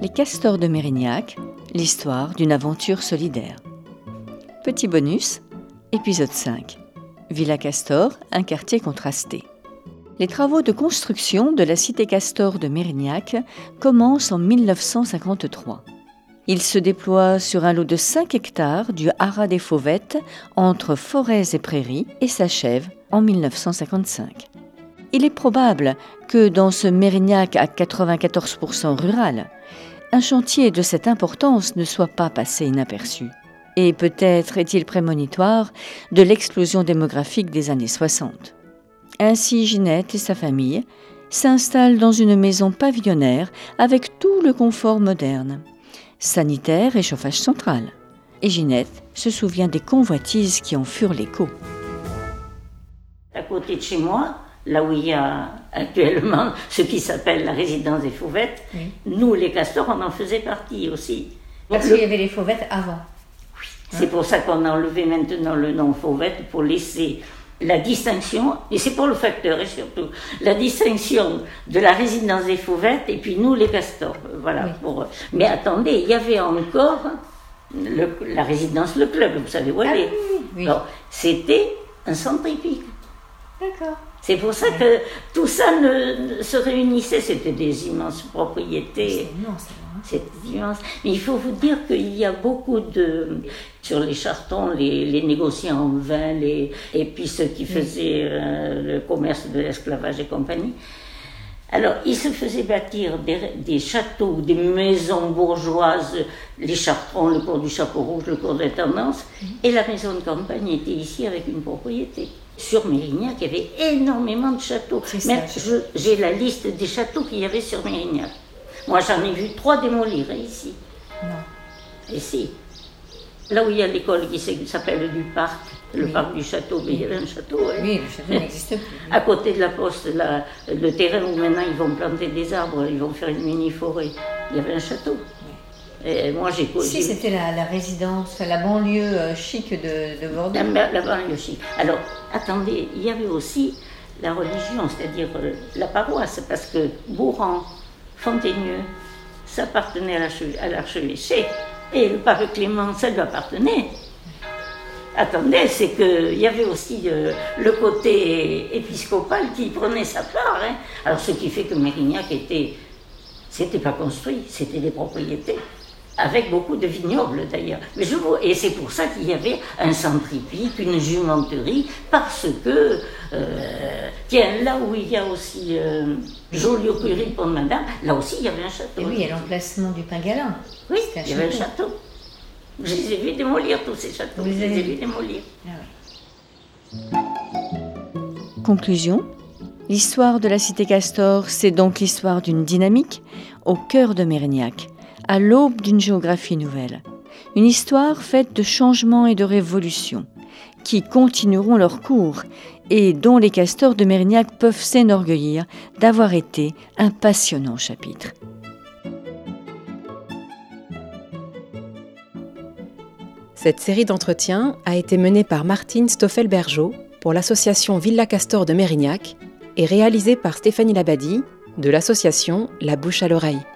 Les castors de Mérignac, l'histoire d'une aventure solidaire. Petit bonus, épisode 5. Villa Castor, un quartier contrasté. Les travaux de construction de la cité Castor de Mérignac commencent en 1953. Ils se déploient sur un lot de 5 hectares du haras des Fauvettes, entre forêts et prairies, et s'achèvent en 1955. Il est probable que dans ce Mérignac à 94% rural, un chantier de cette importance ne soit pas passé inaperçu. Et peut-être est-il prémonitoire de l'explosion démographique des années 60. Ainsi, Ginette et sa famille s'installent dans une maison pavillonnaire avec tout le confort moderne, sanitaire et chauffage central. Et Ginette se souvient des convoitises qui en furent l'écho. À côté de chez moi, là où il y a actuellement ce qui s'appelle la résidence des Fauvettes, oui. Nous, les Castors, on en faisait partie aussi. Parce qu'il y avait les Fauvettes avant. Oui, c'est pour ça qu'on a enlevé maintenant le nom Fauvette, pour laisser la distinction, et c'est pour le facteur, et surtout, la distinction de la résidence des Fauvettes et puis nous, les Castors. Voilà. Oui. Mais attendez, il y avait encore la résidence Le Club, vous savez où elle est. Oui. Alors, c'était un centre hippique. D'accord. C'est pour ça que tout ça se réunissait, c'était des immenses propriétés. C'est immense, hein. C'était immense. Mais il faut vous dire qu'il y a beaucoup de... Sur les chartons, les négociants en vin, et puis ceux qui faisaient le commerce de l'esclavage et compagnie. Alors, ils se faisaient bâtir des châteaux, des maisons bourgeoises, les chartrons, le cours du Chapeau Rouge, le cours d'Intendance, et la maison de campagne était ici avec une propriété. Sur Mérignac, il y avait énormément de châteaux. Même, j'ai la liste des châteaux qu'il y avait sur Mérignac. Moi, j'en ai vu 3 démolir ici. Non. Et si. Là où il y a l'école qui s'appelle du parc, le parc du château, mais il y avait un château. Hein. Oui, le château n'existe plus. À côté de la poste, le terrain où maintenant ils vont planter des arbres, ils vont faire une mini-forêt. Il y avait un château. Et moi, Si, c'était la résidence, la banlieue chic de Bordeaux. La banlieue chic. Alors, attendez, il y avait aussi la religion, c'est-à-dire la paroisse, parce que Bourran, Fontaigneux, ça appartenait à l'archevêché. Et le pape Clément, ça lui appartenait. Attendez, c'est qu'il y avait aussi le côté épiscopal qui prenait sa part. Hein. Alors, ce qui fait que Mérignac c'était pas construit, c'était des propriétés. Avec beaucoup de vignobles d'ailleurs. Et c'est pour ça qu'il y avait un centre hippique, une jumenterie, parce que, tiens, là où il y a aussi Joliot-Curie, Pont de Madame, là aussi il y avait un château. Et oui, il y a l'emplacement du Pingalin. Oui, il y avait un château. Je les ai vus démolir tous ces châteaux. Vous les avez vus démolir. Ah oui. Conclusion. L'histoire de la cité Castor, c'est donc l'histoire d'une dynamique au cœur de Mérignac, à l'aube d'une géographie nouvelle. Une histoire faite de changements et de révolutions, qui continueront leur cours et dont les Castors de Mérignac peuvent s'enorgueillir d'avoir été un passionnant chapitre. Cette série d'entretiens a été menée par Martine Stoffel-Bergeau pour l'association Villa Castor de Mérignac et réalisée par Stéphanie Labadie de l'association La Bouche à l'oreille.